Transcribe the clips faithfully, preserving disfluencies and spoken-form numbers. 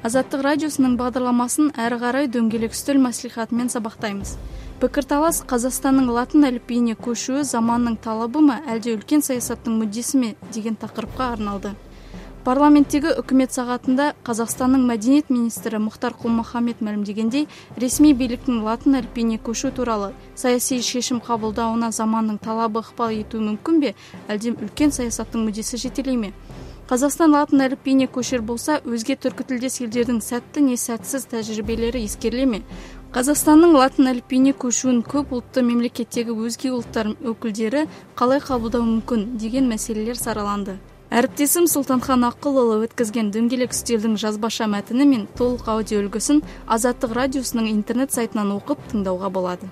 Азаттық радиосының бағдарламасын әрі қарай дөңгелек үстел мәслихатымен сабақтаймыз. Пікірталас Қазақстанның латын әліпбиіне көшуі заманның талабы ма, әлде үлкен саясаттың мүддесі ме деген тақырыпқа арналды. Парламенттегі үкімет сағатында Қазақстанның мәдениет министрі Мұхтар Құл-Мұхаммед мәлімдегендей, ресми биліктің латын әліпбиіне көшу туралы саяси шешім қабылдауына заманның талабы ықпал етуі мүмкін бе, әлде үлкен саясаттың мүддесі жетелей ме? Қазақстан латын әліпбиіне көшер болса, өзге түркітілдес елдердің сәтті не сәтсіз тәжірибелері ескеріле ме? Қазақстанның латын әліпбиіне көшуін көп ұлтты мемлекеттегі өзге ұлттар өкілдері қалай қабылдау мүмкін деген мәселелер сараланды. Әріптесім Сұлтанхан Ақылұлы өткізген дөңгелек үстелдің жазбаша мәтіні мен толық аудио үлгісін Азаттық радиосының интернет сайтынан оқып тыңдауға болады.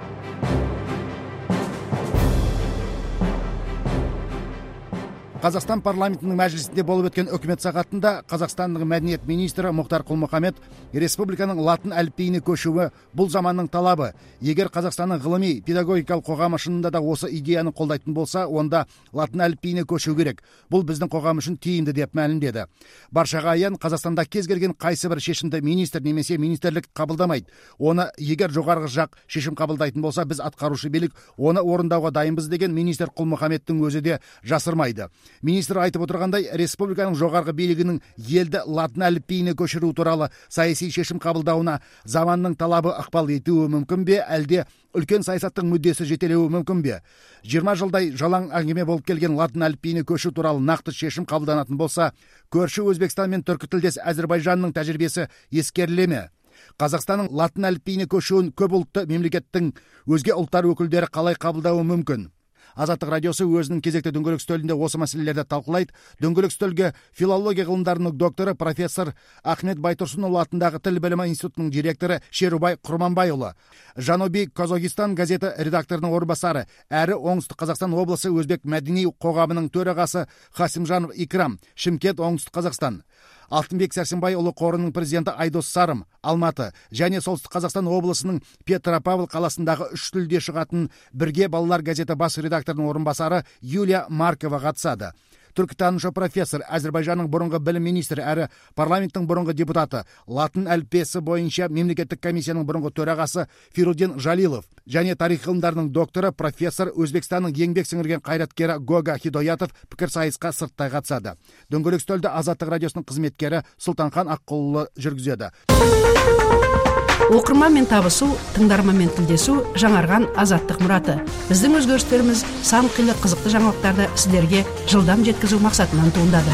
Қазақстан парламентінің мәжілісінде болып өткен үкімет сағатында Қазақстанның мәдениет министрі Мұхтар Құл-Мұхаммед республиканың латын әліпбиіне көшуі бұл заманның талабы. Егер Қазақстанның ғылыми педагогикалық қоғамы шынында да осы идеяны қолдайтын болса, онда латын әліпбиіне көшу керек. Бұл біздің қоғам үшін тиімді деп мәлімдеді. Баршаға аян, Қазақстанда кез келген қайсы бір шешімді министр немесе министрлік қабылдамайды. Оны егер жоғарғы жақ шешім қабылдайтын болса, біз атқарушы билік оны орындауға дайынбыз деген министр Құл-Мұхаммедтің өзі де жасырмайды. Министр айтып отырғандай, республиканың жоғарғы билігінің елді латын әліпбиіне көшіру туралы саяси шешім қабылдауына заманның талабы ықпал етуі мүмкін бе, әлде үлкен саясаттың мүддесі жетелеуі мүмкін бе? жиырма жылдай жалаң әңгіме болып келген латын әліпбиіне көшу туралы нақты шешім қабылданатын болса, көрші Өзбекстан мен түркітілдес Әзербайжанның тәжірибесі ескеріле ме? Қазақстанның латын әліпбиіне көшуін көп ұлтты мемлекеттің өзге ұлттар өкілдері қалай қабылдауы мүмкін? Азаттық радиосы өзінің кезекті дөңгелек үстелінде осы мәселелерді талқылайды. Дөңгелек үстелге филология ғылымдарының докторы профессор Ахмет Байтұрсынұлы атындағы тіл білімі институтының директоры Шерубай Құрманбайұлы, Жануби Казахстан газеті редакторының орынбасары әрі Оңтүстік Қазақстан облысы өзбек мәдени қоғамының төрағасы Хасимжанов Икрам, Шымкент, Оңтүстік Қазақстан, Алтынбек Сәрсенбайұлы қорының президенті Айдос Сарым, Алматы, және Солтүстік Қазақстан облысының Петропавл қаласындағы үш тілде шығатын Бірге балалар газеті бас редакторының орынбасары Юлия Маркова қатысады. Түркітанушы профессор, Әзербайжанның бұрынғы білім министрі әрі парламенттің бұрынғы депутаты, латын әліппесі бойынша мемлекеттік комиссияның бұрынғы төрағасы Фирудин Жалилов, және тарих ғылымдарының докторы профессор, Өзбекстанның еңбек сіңірген қайраткері Гога Хидоятов пікірсайысқа сырттай қатысады. Дөңгелек үстелді Азаттық радиосының қызметкері Сұлтанхан Ақылұлы жүргізеді. Оқырманмен табысу, тыңдарманмен тілдесу жаңарған азаттық мұраты. Біздің өзгерістеріміз сан қилы қызықты жаңалықтарды сіздерге жылдам жеткізу мақсатынан туындады.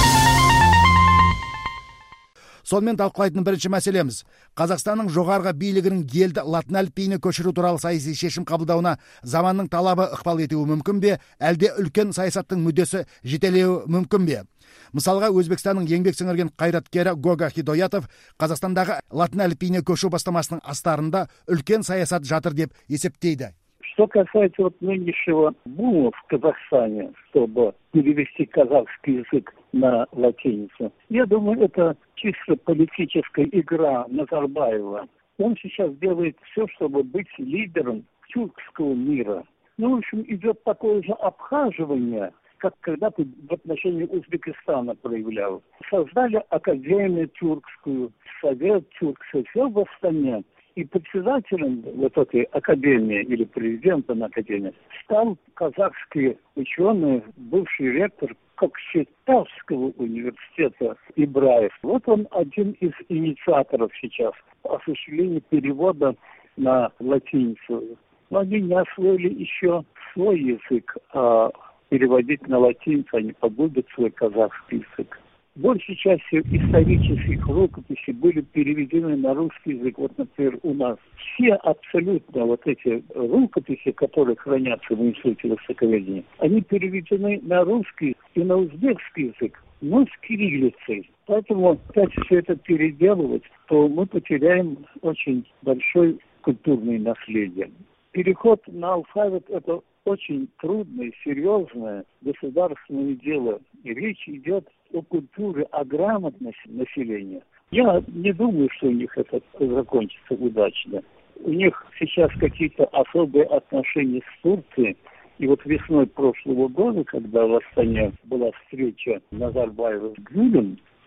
Сонымен талқылайтын бірінші мәселеміз, Қазақстанның жоғарғы билігінің елді латын әліпбиіне көшіру туралы саяси шешім қабылдауына заманның талабы ықпал етуі мүмкін бе, әлде үлкен саясаттың мүддесі жетелеуі мүмкін бе? Мысалға, Өзбекстанның еңбек сіңірген қайраткері Гога Хидоятов Қазақстандағы латын әліпбиіне көшу бастамасының астарында үлкен саясат жатыр деп есептейді. Что касается вот нынешнего бума в Казахстане, чтобы перевести казахский язык на латиницу, я думаю, это чисто политическая игра Назарбаева. Он сейчас делает все, чтобы быть лидером тюркского мира. Ну, в общем, идет такое же обхаживание, как когда-то в отношении Узбекистана проявлял. Создали академию тюркскую, совет тюркский, все в Астане. И председателем вот этой академии или президентом академии стал казахский ученый, бывший ректор Кокшетавского университета Ибраев. Вот он один из инициаторов сейчас осуществления перевода на латиницу. Но они не освоили еще свой язык, а переводить на латиницу они погубят свой казахский язык. Большей частью исторических рукописей были переведены на русский язык. Вот, например, у нас все абсолютно вот эти рукописи, которые хранятся в Институте востоковедения, они переведены на русский и на узбекский язык, но с кириллицей. Поэтому, опять все это переделывать, то мы потеряем очень большое культурное наследие. Переход на алфавит – это очень трудное, серьезное государственное дело. И речь идет о культуре, о грамотности населения. Я не думаю, что у них это закончится удачно. У них сейчас какие-то особые отношения с Турцией. И вот весной прошлого года, когда в Астане была встреча Назарбаева с Гюлем,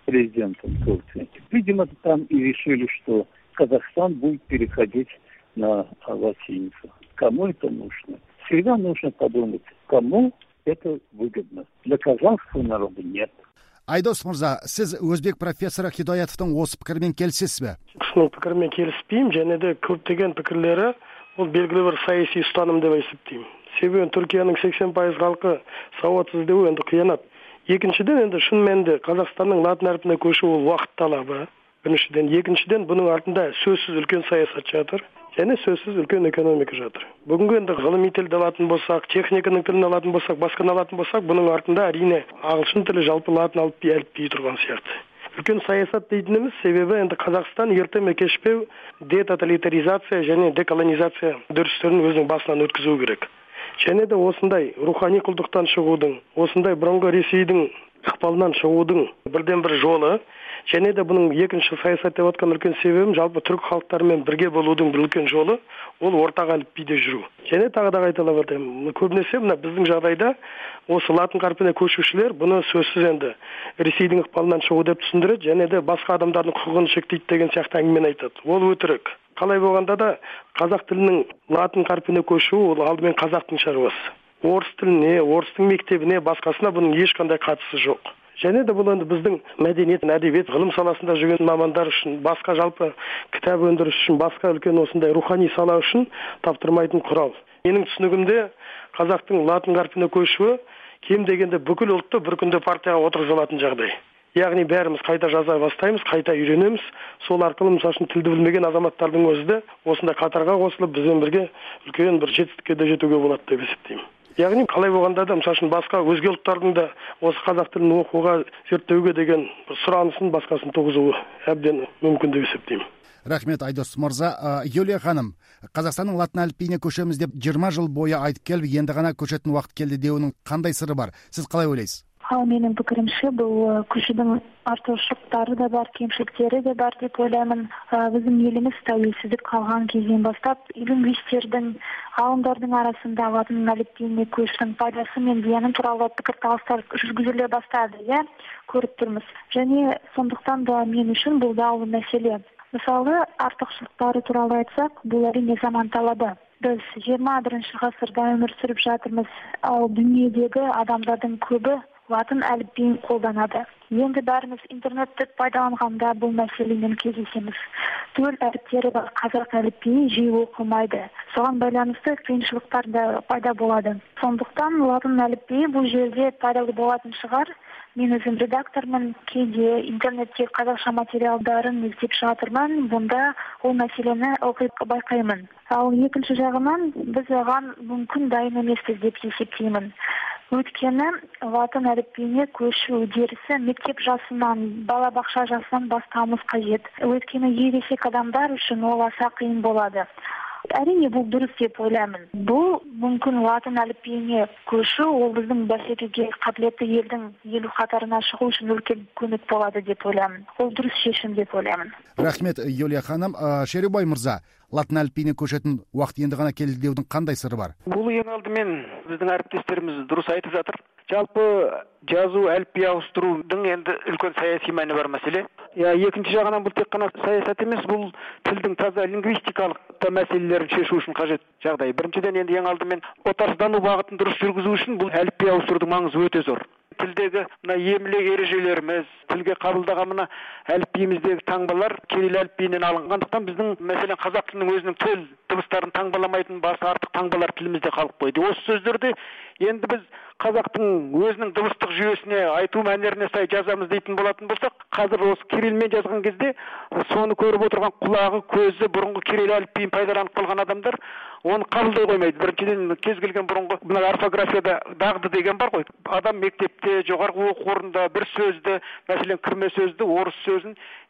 президентом Турции. Видимо, там и решили, что Казахстан будет переходить на латиницу. Кому это нужно? Всегда нужно подумать, кому это выгодно. Для казахского народа нет. Айдос мырза, сіз өзбек профессоры Хидоятовтың осы пікірмен келісесіз бе? Кісінің пікірмен келіспеймін, және де көптеген пікірлері ол белгілі бір саяси ұстаным деп есептеймін. Себебі Түркияның сексен пайыз халқы сауатсыз деу енді қиянат. Екіншіден, енді шын мәнінде Қазақстанның латын әрпіне көшу ол уақыт талабы. Біріншіден, екіншіден, бұның артында сөзсіз үлкен саясат жатыр, және сөзсіз үлкен экономика жатыр. Бүгінгі енді ғылыми тілді алатын болсақ, техниканың тілін алатын болсақ, басқаны алатын болсақ, бұның артында әрине ағылшын тілі жалпы латын әліпбиі әліпбиі тұрған сияқты. Үлкен саясат дейтініміз себебі енді Қазақстан ерте ме кешпеу детоталитаризация және деколонизация үдерістерін өзінің басынан өткізу керек. Және де осындай рухани құлдықтан шығудың, осындай бұрынғы Ресейдің ықпалынан шығудың бірден бір жолы, және де бұның екінші саясат деп отқан үлкен себебім жалпы түрік халықтарымен бірге болудың бір үлкен жолы ол ортақ әліпбиде жүру. Және тағы да қайталап айтамын, көбінесе мына біздің жағдайда осы латын қарпіне көшушілер бұны сөзсіз енді Ресейдің ықпалынан шығу деп түсіндіреді, және де басқа адамдардың құқығын шектейді деген сияқты әңгімені айтады. Ол өтірік. Қалай болғанда да қазақ тілінің латын қарпіне көшу ол алдымен қазақтың шаруасы. Орыс тіліне, орыстың мектебіне, басқасына бұның ешқандай қатысы жоқ. Және де бұл енді біздің мәдениет, әдебиет, ғылым саласында жүрген мамандар үшін, басқа жалпы кітап өндіріс үшін, басқа үлкен осындай рухани сала үшін таптырмайтын құрал. Менің түсінігімде қазақтың латын қарпіне көшуі кем дегенде бүкіл ұлтты бір күнде партияға отырғыза алатын жағдай. Яғни бәріміз қайта жаза бастаймыз, қайта үйренеміз. Сол арқылы мысалы үшін тілді білмеген азаматтардың өзі де осындай қатарға қосылып бізбен бірге үлкен бір жетістікке де жетуге болады деп есептеймін. Яғни қалай болғанда да мысалы үшін басқа өзге ұлттардың да осы қазақ тілін оқуға, зерттеуге деген сұранысын басқасын туғызуы әбден мүмкін деп есептеймін. Рахмет, Айдос мырза. Юлия ханым, Қазақстанның латын әліпбиіне көшеміз деп жиырма жыл бойы айтып келіп, енді ғана көшетін уақыт келді деуінің қандай сыры бар? Сіз қалай ойлайсыз? Ал менің пікірімше бұл көшудің артықшылықтары да бар, кемшіліктері де бар деп ойлаймын. Біздің еліміз тәуелсіздік қалған кезден бастап лингвистердің, ғалымдардың арасында латын әліпбиіне көшудің пайдасы мен зияны туралы пікірталастар жүргізіле бастады, иә, көріп тұрмыз. Және сондықтан да мен үшін бұл даулы мәселе. Мысалы, артықшылықтары туралы айтсақ, бұл әрине заман талабы. Біз жиырма бірінші ғасырда өмір сүріп жатырмыз, ал дүниедегі адамдардың көбі латын әліпбиін қолданады. Енді бәріміз интернетті пайдаланғанда бұл мәселемен кездесеміз. Төл әріптері бар қазақ әліпбиі жиі оқылмайды. Соған байланысты қиыншылықтар да пайда болады. Сондықтан латын әліпбиі бұл жерде пайдалы болатын шығар. Мен өзім редактормын, кейде интернетте қазақша материалдарын іздеп жатырмын, бұнда ол мәселені ылғи байқаймын. Ал екінші жағынан біз оған мүмкін дайын емеспіз деп есептеймін. Өйткені латын әліпбиіне көшу үдерісі мектеп жасынан, балабақша жасынан бастауымыз қажет. Өйткені ересек адамдар үшін ол аса қиын болады. Әрине бұл дұрыс деп ойлаймын. Бұл мүмкін латын әліпбиіне көшу ол біздің бәсекеге қабілетті елдің елу қатарына шығу үшін үлкен көмек болады деп ойлаймын. Ол дұрыс шешім деп ойлаймын. Рахмет, Юлия ханым. Шерубай мырза, латын әліпбиіне көшетін уақыт енді ғана келді деудің қандай сыры бар? Бұл ең алдымен біздің әріптестеріміз дұрыс айтып жатыр. Жалпы жазу әліпби ауыстырудың енді үлкен саяси мәні бар мәселе. Я екінші жағынан бұл тек қана саясат емес, бұл тілдің таза лингвистикалық та мәселелерін шешу үшін қажет жағдай. Біріншіден енді ең алдымен отарсыздану бағытын дұрыс жүргізу үшін бұл әліпби ауыстырудың маңызы өте зор. Тілдегі мына емле ережелеріміз, тілге қабылдаған мына әліпбиіміздегі таңбалар кирилл әліпбиінен алынғандықтан біздің мәселен қазақ тілінің өзінің төл дыбыстарын таңбаламайтын басы артық таңбалар тілімізде қалып қойды. Осы сөздерді енді біз қазақтың өзінің дыбыстық жүйесіне, айту мәнеріне сай жазамыз дейтін болатын болсақ, қазір осы кириллмен жазған кезде соны көріп отырған құлағы, көзі бұрынғы кирилл әліпбиін пайдаланып қалған адамдар оны қабылдай қоймайды. Біріншіден кез келген бұрынғы мына орфографияда дағды деген бар ғой. Адам мектепте, жоғарғы оқу орнында бір сөзді, мәселен кірме сөзді, орыс сөзін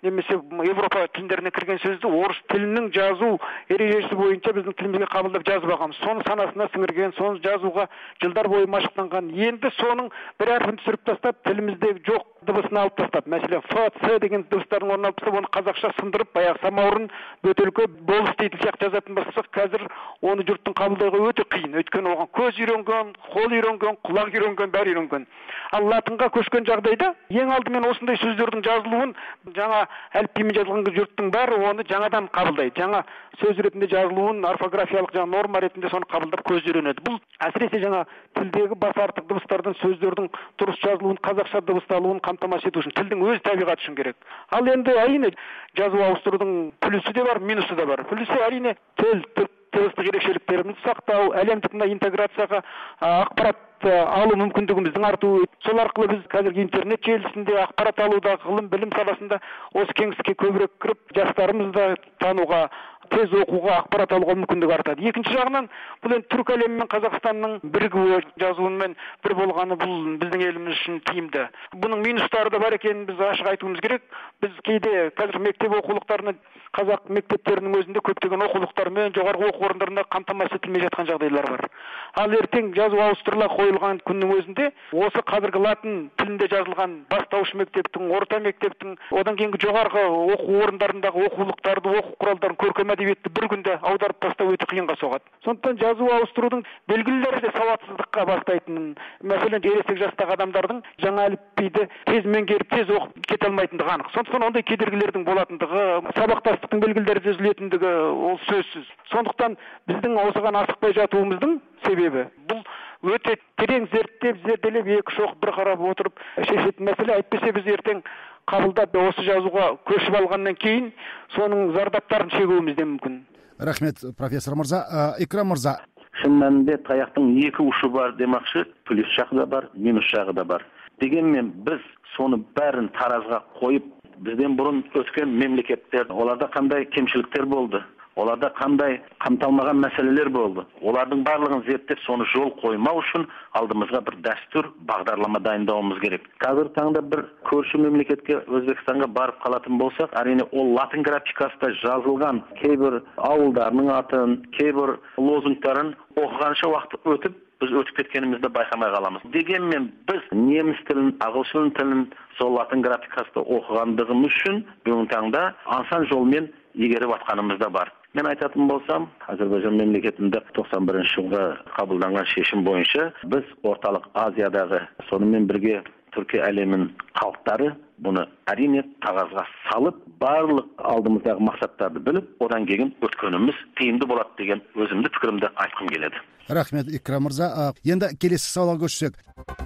немесе Европа тілдеріне кірген сөзді орыс тілінің жазу ережесі бойынша біздің тілімізге қабылдап жазып алғанбыз. Соны санасына сіңірген, соны жазуға жылдар бойы машықтанған. Енді соның бір әрпін түсіріп тастап, тілімізде жоқ дыбысын алып тастап, мәселен ф, ц деген дыбыстардың орнын алып тастап, оны қазақша сындырып, баяғы самаурын, бөтелке, болыс дейтін сияқты жазатын болсақ, қазір оны жұрттың қабылдауға өте қиын. Өйткені оған көз үйренген, қол үйренген, құлақ үйренген, бәрі үйренген. Ал латынға көшкен жағдайда ең алдымен осындай сөздердің жазылуын жаңа әліпбимен жазылған жұрттың бәрі оны жаңадан қабылдайды. Жаңа сөз ретінде жазылуын, орфографиялық жаңа норма ретінде соны қабылдап көз үйренеді. Бұл әсіресе жаңа тілдегі бас артық дыбыстардың, сөздердің дұрыс жазылуын, қазақша дыбысталуын қамтамасыз ету үшін тілдің өз табиғаты үшін керек. Ал енді әрине жазу ауыстырудың плюсы де бар, минусы да бар. Плюсы әрине тіл, дыбыстық ерекшеліктерімізді сақтау, әлемдік мына интеграцияға ақпарат алу мүмкіндігіміздің артуы. Сол арқылы біз қазіргі интернет желісінде ақпарат алуда, ғылым, білім саласында осы кеңістікке көбірек кіріп, жастарымызды тануға, тез оқуға, ақпарат алуға мүмкіндік артады. Екінші жағынан, бұл енді түрік әлемі мен Қазақстанның бірігуі, жазуымен бір болғаны бұл біздің еліміз үшін тиімді. Бұның минустары да бар екенін біз ашық айтуымыз керек. Біз кейде қазір мектеп оқулықтарына, қазақ мектептерінің өзінде көптеген оқулықтармен жоғарғы оқу орындарында қамтамасыз етілмей жатқан жағдайлар бар. Ал ертең жазу ауыстырыла қойылған күннің өзінде осы қазіргі латын тілінде жазылған бастауыш мектептің, орта мектептің, одан кейінгі жоғарғы оқу орындарындағы оқулықтарды, оқу құралдарын, көркем әдебиетті бір күнде аударып тастау өте қиынға соғады. Сондықтан жазу ауыстырудың белгілері де сауатсыздыққа бастайтынын, мәселен ересек жастағы адамдардың жаңа әліпбиді тез меңгеріп, тез оқып кете алмайтындығы анық. Сондықтан ондай кедергілердің болатындығы, сабақтастықтың белгілері түзілетіндігі ол сөзсіз. Сондықтан біздің осыған асықпай жатуымыздың себебі бұл өте терең зерттеп, зерделеп, екі шоқ бір қарап отырып шешетін мәселе. Әйтпесе біз ертең қабылдап осы жазуға көшіп алғаннан кейін соның зардаптарын шегуіміз де мүмкін. Рахмет, профессор мырза. Икрам мырза. Шын мәнінде таяқтың екі ұшы бар демекші, плюс жағы да бар, минус жағы да бар. Дегенмен біз соны бәрін таразға қойып, бізден бұрын өткен мемлекеттер, оларда қандай кемшіліктер болды, оларда қандай қамталмаған мәселелер болды. Олардың барлығын зерттеп, соны жол қоймау үшін алдымызға бір дәстүр, бағдарлама дайындауымыз керек. Қазір таңда бір көрші мемлекетке, Өзбекстанға барып қалатын болсақ, әрине ол латын графикасында жазылған кейбір ауылдарының атын, кейбір лозунгтарын оқығанша уақыт өтіп, біз өтіп кеткенімізді байқамай қаламыз. Дегенмен біз неміс тілін, ағылшын тілін сол латын графикасында оқығандығымыз үшін бүгінгі таңда асан жолмен игеріп атқанымыз да бар. Мен айтатын болсам, Әзербайжан мемлекетінде тоқсан бірінші жылғы қабылданған шешім бойынша біз орталық Азиядағы, сонымен бірге Түркия әлемінің халықтары бұны әрине қағазға салып, барлық алдымыздағы мақсаттарды біліп, одан кейін өткеніміз тиімді болады деген өзімді пікірімді айтқым келеді. Рахмет, Икрам мырза. Енді келесі сауалға көшсек.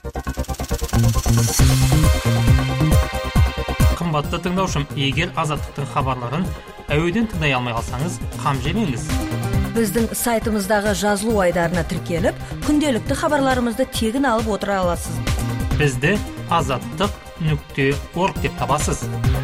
Қымбатты тыңдаушым, егер азаттықтың хабарларын әуеден тыңдай алмай қалсаңыз, қам жемеңіз. Біздің сайтымыздағы жазылу айдарына тіркеліп, күнделікті хабарларымызды тегін алып отыра аласыз. Бізді азаттық нүкте орг деп табасыз.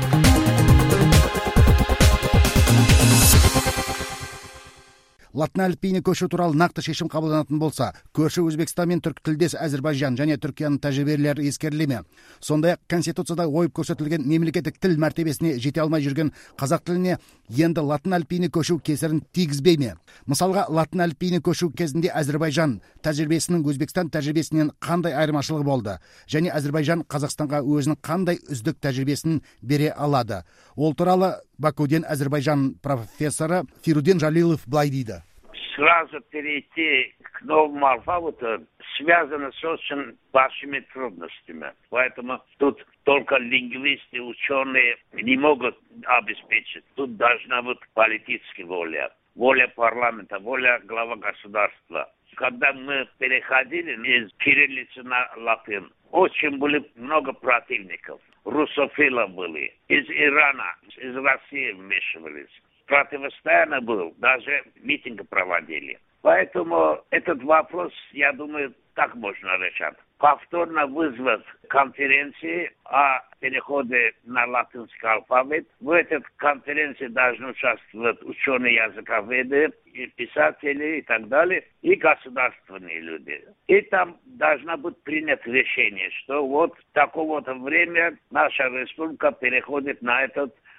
Латын әліпбиіне көшу туралы нақты шешім қабылданатын болса, көрші Өзбекстан мен түркі тілдес Әзербайжан және Түркияның тәжірибелері ескеріле ме? Сондай-ақ Конституцияда ойып көрсетілген мемлекеттік тіл мәртебесіне жете алмай жүрген қазақ тіліне енді латын әліпбиіне көшу кесірін тигізбей ме? Мысалға, латын әліпбиіне көшу кезінде Әзербайжан тәжірибесінің Өзбекстан тәжірибесінен қандай айырмашылығы болды? Және Әзербайжан Қазақстанға өзінің қандай үздік тәжірибесін бере алады? Ол туралы Бакуден Әзербайжан профессоры Фируден Жалилов былай дейді. Сразу перейти к новому алфавиту связано с очень большими трудностями. Поэтому тут только лингвисты, ученые не могут обеспечить. Тут должна быть политическая воля, воля парламента, воля главы государства. Когда мы переходили из кириллицы на латынь, очень были много противников. Русофилы были, из Ирана, из России вмешивались. Противостояние был, даже митинги проводили. Поэтому этот вопрос, я думаю, так можно решать. Повторно вызвать конференции о переходе на латинский алфавит. В этой конференции должны участвовать ученые языковеды, и писатели и так далее, и государственные люди. И там должно быть принято решение, что вот в такое-то время наша республика переходит на этот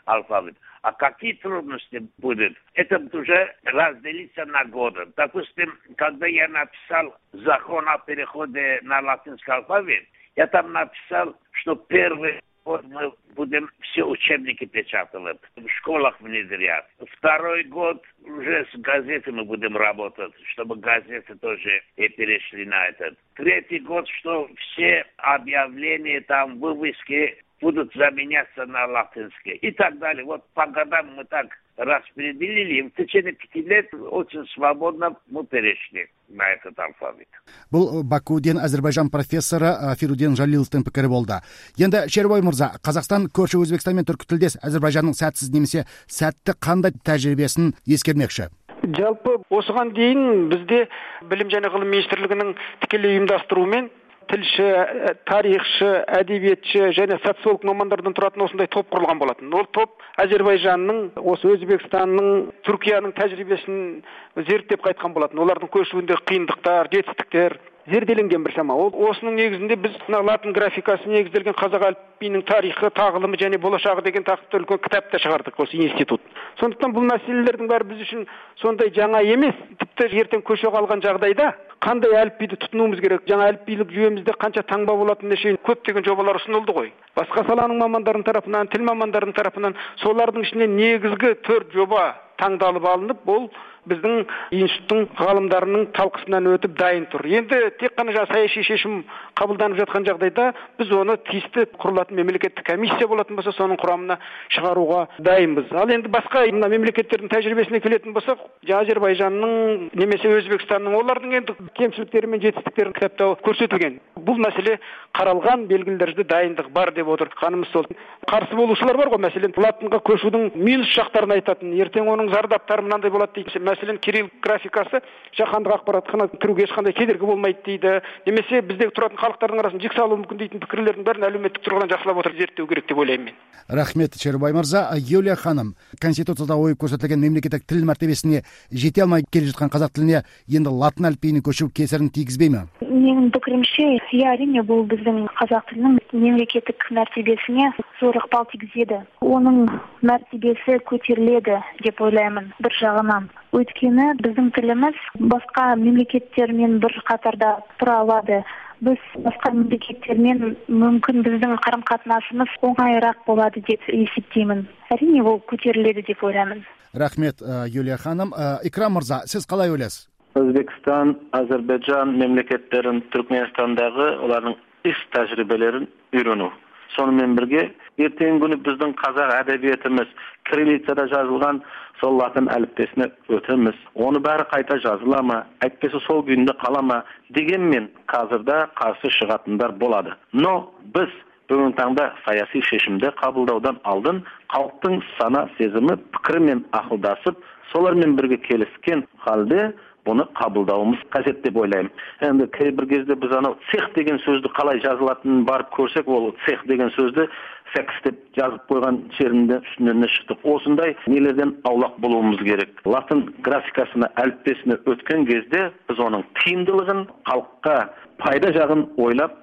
алфавит. А какие трудности будут? Это уже разделиться на годы. Допустим, когда я написал закон о переходе на латинский алфавит, я там написал, что первый год мы будем все учебники печатать, в школах внедрять. Второй год уже с газетами будем работать, чтобы газеты тоже и перешли на этот. Третий год, что все объявления, там, вывески будут заменяться на латинские и так далее. Вот по годам мы так распределили, и в течение пяти лет очень свободно мы перешли на этот алфавит. Бұл Бакуден Азербайжан профессоры Фируден Жалиловтың пікірі болды. Енді Шербой мырза, Қазақстан көрші Өзбекстан мен түркі тілдес Әзербайжанның сәтсіз немесе сәтті қандай тәжірибесін ескермекші? Жалпы осыған дейін бізде білім және ғылым министрлігінің тікелей ұйымдастыруымен тілші, тарихшы, әдебиетші және социолог мамандардан тұратын осындай топ құрылған болатын. Ол топ Әзербайжанның, осы Өзбекстанның, Түркияның тәжірибесін зерттеп қайтқан болатын. Олардың көшуінде қиындықтар, жетістіктер зерделенген біршама. Ол осының негізінде біз латын графикасы негізделген қазақ әліпбиінің тарихы, тағылымы және болашағы деген тақырыпта үлкен кітап та шығардық осы институт. Сондықтан бұл мәселелердің бәрі біз үшін сондай жаңа емес, тіпті ертең көше қалған жағдайда қандай әліпбиді тұтынуымыз керек, жаңа әліпбилік жүйемізде қанша таңба болатынына шейін көптеген жобалар ұсынылды ғой. Басқа саланың мамандарының тарапынан, тіл мамандарының тарапынан солардың ішінен негізгі төрт жоба таңдалып алынып, ол біздің институттың ғалымдарының талқысынан өтіп дайын тұр. Енді тек қана саяси шешім қабылданып жатқан жағдайда біз оны тиісті құрылатын мемлекеттік комиссия болатын болса, соның құрамына шығаруға дайынбыз. Ал енді басқа мына мемлекеттердің тәжірибесіне келетін болсақ, Әзербайжанның немесе Өзбекстанның олардың енді кемшіліктері мен жетістіктері кітапта көрсетілген. Бұл мәселе қаралған, белгілі дәрежеде дайындық бар деп отыр. Қанымыз сол. Қарсы болушылар бар ғой, мәселен латынға көшудің минус жақтарын айтатын, ертең оның зардаптары мынандай болады дейді. Мәселен кирилл графикасы жаһандық ақпаратқа кіруге ешқандай кедергі болмайды дейді. Немесе біздегі тұратын халықтардың арасында жік салуы мүмкін дейтін пікірлердің бәрін әлеуметтік тұрғыдан жақсылап отырып зерттеу керек деп ойлаймын мен. Рахмет, Шербай мырза. Юлия ханым, Конституцияда ойып көрсетілген мемлекеттік тіл мәртебесіне жете алмай келе жатқан қазақ тіліне енді латын әліпбиіне көшу кесірін тигізбей ме? Менің пікірімше, иә, әрине бұл біздің қазақ тілінің мемлекеттік мәртебесіне зор ықпал тигізеді. Оның мәртебесі көтеріледі деп ойлаймын бір жағынан. Өйткені біздің тіліміз басқа мемлекеттермен бір қатарда тұра алады. Біз басқа мемлекеттермен мүмкін біздің қарым-қатынасымыз оңайырақ болады деп есептеймін. Әрине ол көтеріледі деп ойлаймын. Рахмет, Юлия ханым. Икрам мырза, сіз қалай ойлайсыз? Өзбекстан, Азербайджан мемлекеттерін Түркменстандағы олардың іс тәжірибелерін үйрену. Сонымен бірге ертеңгі күні біздің қазақ әдебиетіміз кириллицада жазылған сол латын әліппесіне өтеміз. Оны бәрі қайта жазыла ма, әйтпесе сол күйінде қала ма дегенмен қазірда қарсы шығатындар болады. Но біз бүгінгі таңда саяси шешімді қабылдаудан алдын халықтың сана сезімі пікірімен ақылдасып, солармен бірге келіскен халде бұны қабылдауымыз қажет деп ойлаймын. Енді кейбір кезде біз анау цех деген сөзді қалай жазылатынын барып көрсек, ол цех деген сөзді секс деп жазып қойған жерінде үстінен шықтық. Осындай нелерден аулақ болуымыз керек. Латын графикасына, әліппесіне өткен кезде біз оның тиімділігін, халыққа пайда жағын ойлап,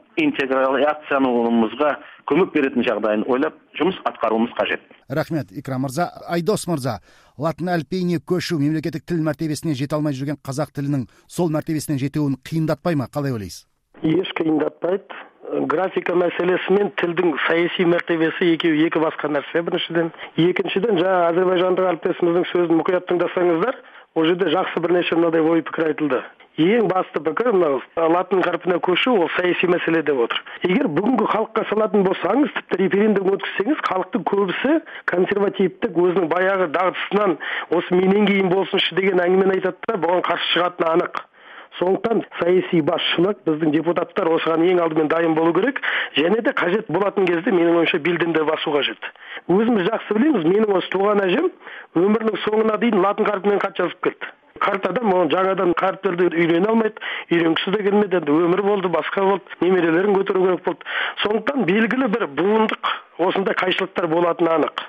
интеграцияны көмек беретін жағдайын ойлап, жұмыс атқаруымыз қажет. Рахмет, Икрам мырза. Айдос мырза, латын әліпбиіне көшу мемлекеттік тіл мәртебесіне жете алмай жүрген қазақ тілінің сол мәртебесіне жетуін қиындатпай ма? Қалай ойлайсыз? Еш қиындатпайды. Графика мәселесі мен тілдің саяси мәртебесі екеуі екі басқа нәрсе біріншіден. Екіншіден, жаңа Әзербайжандық әріптесіміздің сөзін мұқият тыңдасаңыздар, ол жерде жақсы бірнеше мынадай ой пікір айтылды. Ең басты пікір мынау латын қарпіне көшу ол саяси мәселе деп отыр. Егер бүгінгі халыққа салатын болсаңыз, тіпті референдум өткізсеңіз, халықтың көбісі консервативтік өзінің баяғы дағдысынан осы менен кейін болсыншы деген әңгімені айтады да, бұған қарсы шығатыны анық. Сондықтан саяси басшылық біздің депутаттар осыған ең алдымен дайын болу керек, және де қажет болатын кезде менің ойымша белдемді басу қажет. Өзіміз жақсы білеміз, менің осы туған әжем өмірінің соңына дейін латын қарпімен хат жазып келді. Қарт адам оны жаңадан қаріптерді үйрене алмайды, үйренгісі де келмеді, енді өмір болды, басқа болды, немерелерін көтеру керек болды. Сондықтан белгілі бір буындық осындай қайшылықтар болатыны анық.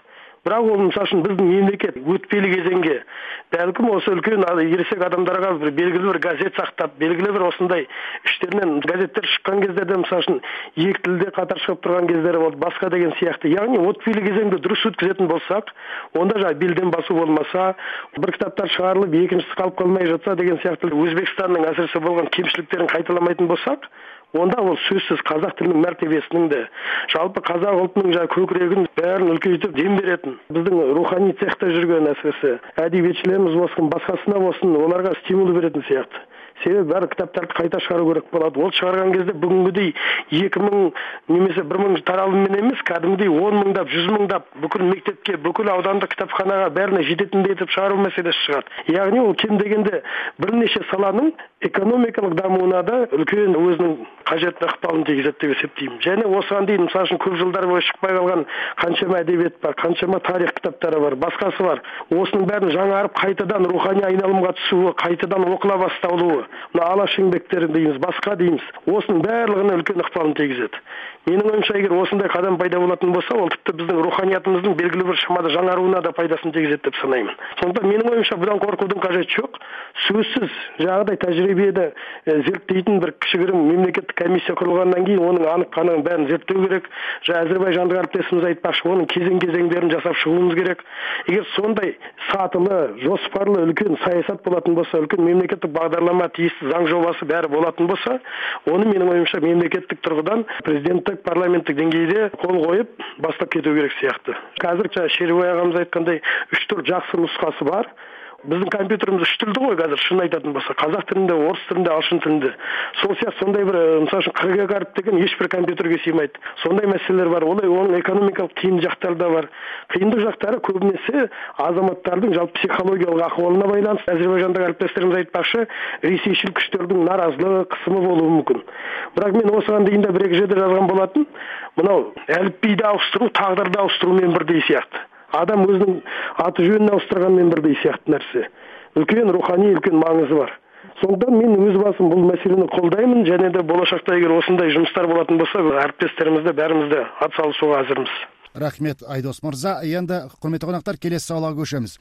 Бірақ ол мысалы үшін біздің мемлекет өтпелі кезеңге бәлкім осы үлкен ересек адамдарға бір белгілі бір газет сақтап, белгілі бір осындай іштерінен газеттер шыққан кездерде мысалы үшін екі тілде қатар шығып тұрған кездері болды, басқа деген сияқты. Яғни өтпелі кезеңді дұрыс өткізетін болсақ, онда жаңа белден басу болмаса, бір кітаптар шығарылып, екіншісі қалып қалмай жатса деген сияқты Өзбекстанның әсіресе болған кемшіліктерін қайталамайтын болсақ, онда ол сөзсіз қазақ тілінің мәртебесінің де, жалпы қазақ ұлтының жаңа көкірегін бәрін үлкейтіп дем беретін, біздің рухани цехта жүрген әсіресе әдебиетшілеріміз болсын, басқасына болсын, оларға стимул беретін сияқты. Себебі бәрі кітаптарды қайта шығару керек болады. Ол шығарған кезде бүгінгідей екі мың немесе бір мың таралыммен емес, кәдімгідей он мыңдап, жүз мыңдап бүкіл мектепке, бүкіл аудандық кітапханаға бәріне жететіндей етіп шығару мәселесі шығады. Яғни ол кем дегенде бірнеше саланың экономикалық дамуына да үлкен өзінің қажетті ықпалын тигізеді деп есептеймін. Және осыған дейін мысалы үшін көп жылдар бойы шықпай қалған қаншама әдебиет бар, қаншама тарих кітаптары бар, басқасы бар. Осының бәрін жаңарып қайтадан рухани айналымға түсуі, қайтадан оқыла басталуы, мына алаш еңбектері дейміз, басқа дейміз, осының барлығына үлкен ықпалын тигізеді. Менің ойымша, егер осындай қадам пайда болатын болса, ол тіпті біздің руханиятымыздың белгілі бір шамада жаңаруына да пайдасын тигізеді деп санаймын. Сондықтан менің ойымша бұдан қорқудың қажеті жоқ. Сөзсіз жаңағыдай тәжірибені зерттейтін бір кішігірім мемлекеттік комиссия құрылғаннан кейін оның анық-қанығын бәрін зерттеу керек. Жаңа әзербайжандық әріптесіміз айтпақшы, оның кезең-кезеңдерін жасап шығуымыз керек. Егер сондай сатылы, жоспарлы үлкен саясат болатын болса, үлкен мемлекеттік бағдарлама, тиісті заң жобасы бәрі болатын болса, оны менің ойымша мемлекеттік тұрғыдан президенттік парламенттік деңгейде қол қойып бастап кету керек сияқты. Қазір Шерубай ағамыз айтқандай үш төрт жақсы нұсқасы бар. Біздің компьютеріміз үш тілді ғой қазір, шын айтатын болса, қазақ тілінде, орыс тілінде, ағылшын тілінде. Сол сияқты сондай бір, мысалы үшін қырық екі әріп деген ешбір компьютерге сыймайды. Сондай мәселелер бар. Олай оның экономикалық қиын жақтары да бар. Қиындық жақтары көбінесе азаматтардың жалпы психологиялық ахуалына байланысты. Әзербайжандық әріптестеріміз айтпақшы, ресейшіл күштердің наразылығы, қысымы болуы мүмкін. Бірақ мен осыған дейін де бір екі жерде жазған болатын, мынау әліпбиді ауыстыру тағдырды ауыстырумен бірдей сияқты. Адам өзінің аты жөнін ауыстырғанмен бірдей сияқты нәрсе. Үлкен рухани, үлкен маңызы бар. Сондықтан мен өз басым бұл мәселені қолдаймын, және де болашақта егер осындай жұмыстар болатын болса, әріптестерімізді бәрімізді атсалысуға әзірміз. Рахмет, Айдос мырза. Енді құрметті қонақтар, келесі сауалға көшеміз.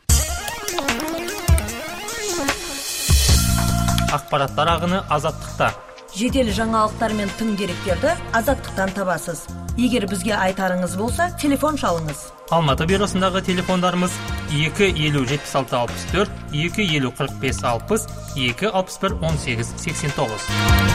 Ақпараттар ағыны азаттықта. Жедел жаңалықтар мен тың деректерді азаттықтан табасыз. Егер бізге айтарыңыз болса, телефон шалыңыз. Алматы бюросындағы телефондарымыз екі елу жетпіс алты алпыс төрт, екі елу қырық бес алпыс, екі алпыс бір он сегіз сексен тоғыз.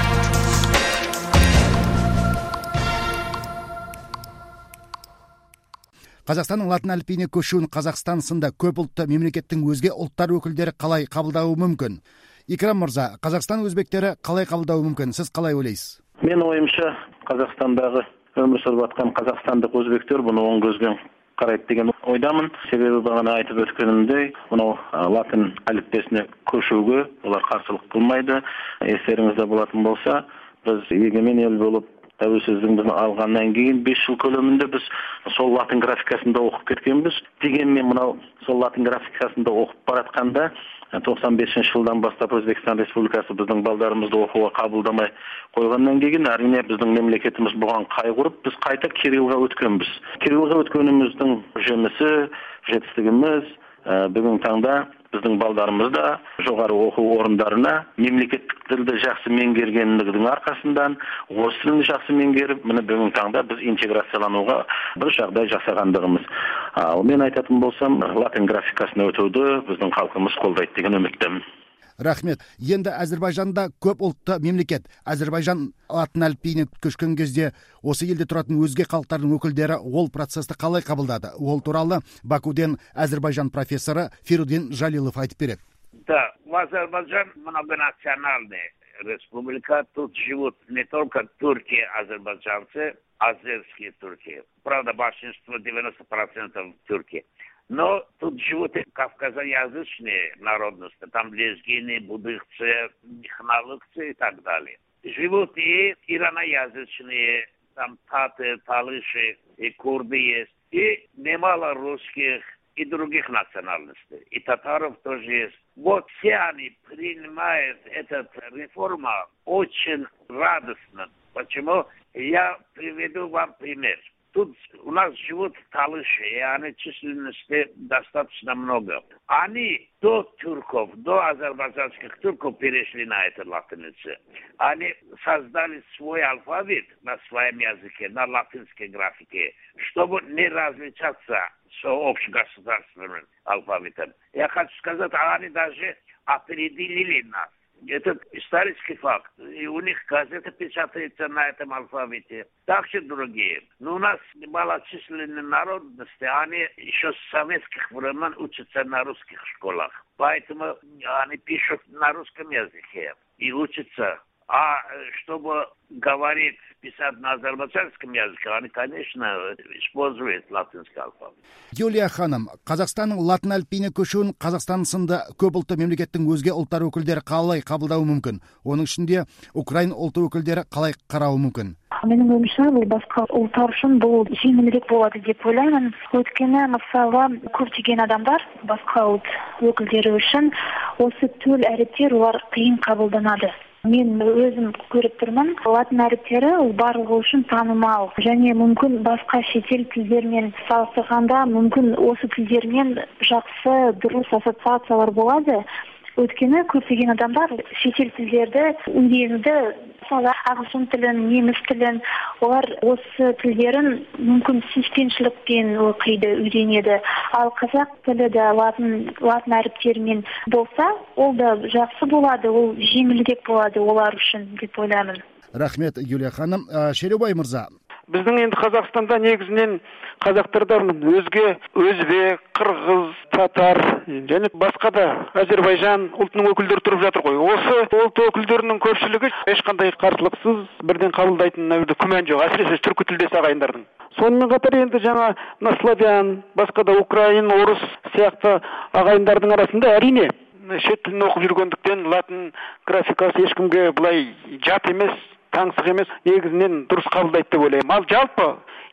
Қазақстанның латын әліпбиіне көшуін Қазақстан сынды көп ұлтты мемлекеттің өзге ұлттар өкілдері қалай қабылдауы мүмкін? Икрам мырза, Қазақстан өзбектері қалай қабылдауы мүмкін? Сіз қалай ойлайсыз? Мен ойымша, Қазақстандағы өмір сүріп жатқан қазақстандық өзбектер бұны оң көзбен қарайды деген ойдамын. Себебі бағана айтып өткенімдей, мынау латын әліппесіне көшуге олар қарсылық қылмайды. Естеріңізде болатын болса, біз егемен ел болып тәуелсіздігімізді алғаннан кейін бес жыл көлемінде біз сол латын графикасында оқып кеткенбіз. Дегенмен мынау сол латын графикасында оқып баратқанда тоқсан бесінші жылдан бастап Өзбекстан Республикасы біздің балдарымызды оқуға қабылдамай қойғаннан кейін, әрине біздің мемлекетіміз бұған қайғырып, біз қайта кириллға өткенбіз. Кириллға өткеніміздің жемісі, жетістігіміз бүгін таңда біздің балдарымыз да жоғары оқу орындарына мемлекеттік тілді жақсы меңгергендігінің арқасынан орыс тілін жақсы меңгеріп, міне бүгін таңда біз интеграциялануға бір жағдай жасағандығымыз. Ал мен айтатын болсам, латын графикасына өтуді біздің халқымыз қолдайды деген үміттемін. Рахмет. Енді Әзербайжанда көп ұлтты мемлекет. Әзербайжан латын әліпбиіне көшкен кезде осы елде тұратын өзге халықтардың өкілдері ол процесті қалай қабылдады? Ол туралы Бакуден Әзербайжан профессоры Фирудин Жалилов айтып береді. Да, в Азербайджан многонациональная республика. Тут живут не только турки, азербайджанцы, азерские турки. Правда, большинство, девяносто процентов турки. Но тут живут и кавказоязычные народности, там лезгины, будыхцы, хналыкцы и так далее. Живут и ираноязычные, там таты, талыши, и курды есть, и немало русских и других национальностей, и татаров тоже есть. Вот все они принимают эту реформу очень радостно. Почему? Я приведу вам пример. тут у нас живут талыши, и они численности достаточно много. Они до турков, до азербайджанских турков перешли на это латинице. Они создали свой алфавит на своем языке, на латинской графике, чтобы не различаться с общегосударственным алфавитом. Я хочу сказать, они даже опередили нас. Это исторический факт. И у них газета печатается на этом алфавите. Также другие. Но у нас малочисленные народности, они еще с советских времен учатся на русских школах. Поэтому они пишут на русском языке и учатся. А чтобы говорить, писать на азербайджанском языке, они, конечно, используют латинский алфавит. Юлия ханым, Қазақстанның латын әліпбиіне көшуін Қазақстан сынды көп ұлтты мемлекеттің өзге ұлттар өкілдері қалай қабылдауы мүмкін? Оның ішінде Украин ұлты өкілдері қалай қарауы мүмкін? Менің ойымша, бұл басқа ұлттар үшін бұл жеңілірек болады деп ойлаймын. Өйткені, мысалы, көптеген адамдар басқа ұлт өкілдері үшін осы төл әріптер олар қиын қабылданады. Мен өзім көріп тұрмын, латын әріптері барлығы үшін танымал. Және мүмкін басқа шетел тілдермен салыстырғанда мүмкін осы тілдермен жақсы дұрыс ассоциациялар болады. Өйткені көптеген адамдар шетел тілдерді үйренуді, мысалы ағылшын тілін, неміс тілін, олар осы тілдерін мүмкін сүйіспеншілікпен оқиды, үйренеді. Ал қазақ тілі де латын латын әріптерімен болса, ол да жақсы болады, ол жеңілдірек болады олар үшін деп ойлаймын. Рахмет, Юлия ханым. Шерубай мырза. Біздің енді Қазақстанда негізінен қазақтардан өзге өзбек, қырғыз, татар және басқа да Азербайжан ұлтының өкілдері тұрып жатыр ғой. Осы ұлт өкілдерінің көпшілігі ешқандай қарсылықсыз бірден қабылдайтынына күмән жоқ, әсіресе түркі тілдес ағайындардың. Сонымен қатар енді жаңа славян, басқа да украин, орыс сияқты ағайындардың арасында әрине шет тілін оқып жүргендіктен латын графикасы ешкімге былай жат емес, таңсық емес, негізінен дұрыс қабылдайды деп ойлаймын. Ал жалпы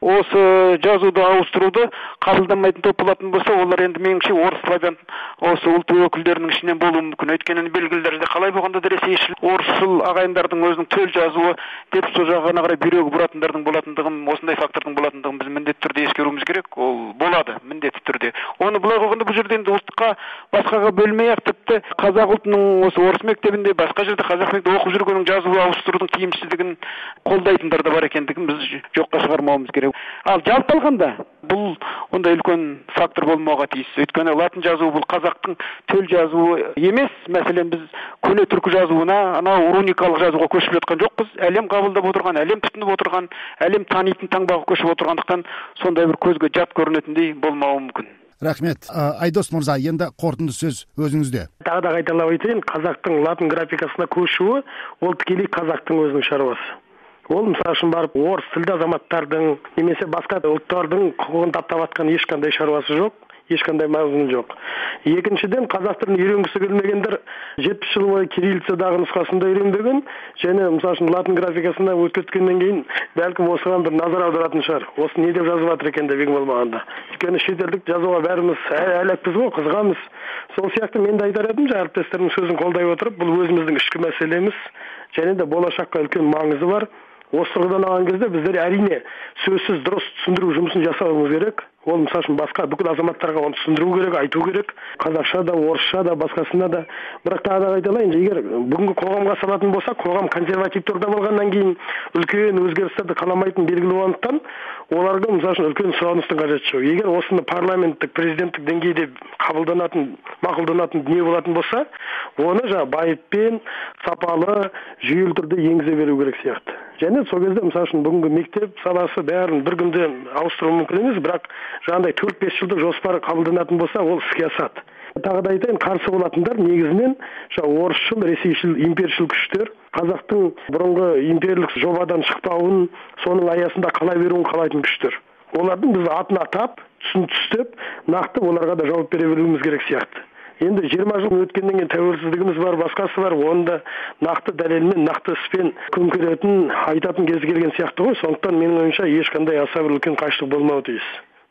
осы жазуды ауыстыруды қабылдамайтын топ болатын болса, олар енді меніңше орыс славян осы ұлт өкілдерінің ішінен болуы мүмкін. Өйткені белгілі дәрежеде қалай болғанда да ресейшіл, орысшыл ағайындардың өзінің төл жазуы деп сол жағына қарай бүйрегі бұратындардың болатындығын, осындай фактордың болатындығын біз міндетті түрде ескеруіміз керек. Ол болады міндетті түрде. Оны былай қойғанда бұл жерде енді ұлтқа басқаға бөлмей-ақ тіпті қазақ ұлтының осы орыс мектебінде, басқа жерде қазақ мектебінде оқып жүргеннің жазуы ауыстырудың тиімсіздігін қолдайтындар да бар екендігін біз жоққа шығармауымыз керек. Ал жалпы алғанда бұл ондай үлкен фактор болмауға тиіс. Өйткені латын жазуы бұл қазақтың төл жазуы емес. Мәселен біз көне түркі жазуына, анау руникалық жазуға көшіп жатқан жоқпыз. Әлем қабылдап отырған, әлем тұтынып отырған, әлем танитын таңбаға көшіп отырғандықтан сондай бір көзге жат көрінетіндей болмауы мүмкін. Рахмет. Айдос мырза, енді қорытынды сөз өзіңізде. Тағы да қайталап айтайын, қазақтың латын графикасына көшуі ол тікелей қазақтың өзінің шаруасы. Ол мысалы үшін барып орыс тілді азаматтардың немесе басқа ұлттардың құқығын таптап жатқан ешқандай шаруасы жоқ, ешқандай мазмұны жоқ. Екіншіден, қазақ тілін үйренгісі келмегендер жетпіс жыл бойы кириллицадағы нұсқасында үйренбеген, және мысалы үшін латын графикасына өткізгеннен кейін бәлкім осыған бір назар аударатын шығар. Осы не деп жазып жатыр екен деп ең болмағанда. Өйткені шетелдік жазуға бәріміз әләкпіз ғой, қызғамыз. Сол сияқты мен де айтар едім, әріптестерімнің сөзін қолдай отырып, бұл өзіміздің ішкі мәселеміз, және де болашаққа үлкен маңызы бар. Осы тұрғыдан алған кезде біздер әрине сөзсіз дұрыс түсіндіру жұмысын жасауымыз керек. Ол мысалы үшін басқа бүкіл азаматтарға оны түсіндіру керек, айту керек. Қазақша да, орысша да, басқасына да. Бірақ тағы да айталайын, егер бүгінгі қоғамға салатын болса, қоғам консерватив тұрда болғаннан кейін үлкен өзгерістерді қаламайтын белгілі болғандықтан, оларға мысалы үшін үлкен сұраныстың қажеті жоқ. Егер осыны парламенттік, президенттік деңгейде қабылданатын, мақұлданатын дүние болатын болса, оны жаңа байыппен, сапалы, жүйелі түрде енгізе беру керек сияқты. Және сол кезде мысалы үшін бүгінгі мектеп саласы бәрін бір күнде ауыстыру мүмкін емес, бірақ жаңағыдай төрт-бес жылдық жоспары қабылданатын болса, ол іске асады. Тағы да айтайын, қарсы болатындар негізінен орысшыл, ресейшіл, импершіл күштер қазақтың бұрынғы империялық жобадан шықпауын, соның аясында қала беруін қалайтын күштер. Олардың біз атын атап, түсін түстеп, нақты оларға да жауап бере білуіміз керек сияқты. Енді жиырма жыл өткеннен кейін тәуелсіздігіміз бар, басқасы бар, оны да нақты дәлелмен, нақты іспен көмкеретін, айтатын кезі келген сияқты ғой. Сондықтан менің ойымша ешқандай аса бір үлкен қайшылық болмауы тиіс.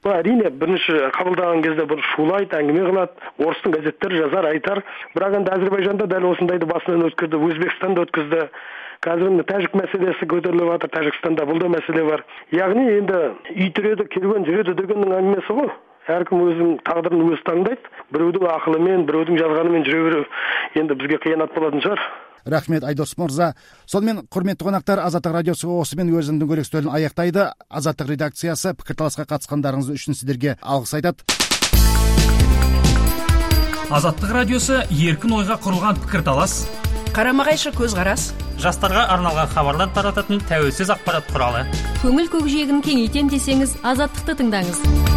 Әрине, бірінші қабылдаған кезде бір шулайды, әңгіме қылады, орыстың газеттері жазар, айтар. Бірақ енді Әзербайжанда дәл осындайды басынан өткізді, Өзбекстанда өткізді. Қазір тәжік мәселесі көтеріліп жатыр, Тәжікстанда бұл да мәселе бар. Яғни енді үй тіреді, керуен жүреді дегеннің әңгімесі ғой. Әркім өзінің тағдырын өзі таңдайды. Біреудің ақылымен, біреудің жазғанымен жүре беру енді бізге қиянат болатын шығар. Рахмет, Айдос мырза. Сонымен, құрметті қонақтар, Азаттық радиосы осымен өзінің дөңгелек үстелін аяқтайды. Азаттық редакциясы пікірталасқа қатысқандарыңыз үшін сіздерге алғыс айтады. Азаттық радиосы еркін ойға құрылған пікірталас, қарама-қайшы көзқарас, жастарға арналған хабарлар тарататын тәуелсіз ақпарат құралы. Көңіл көкжиегін кеңейтем десеңіз, Азаттықты тыңдаңыз.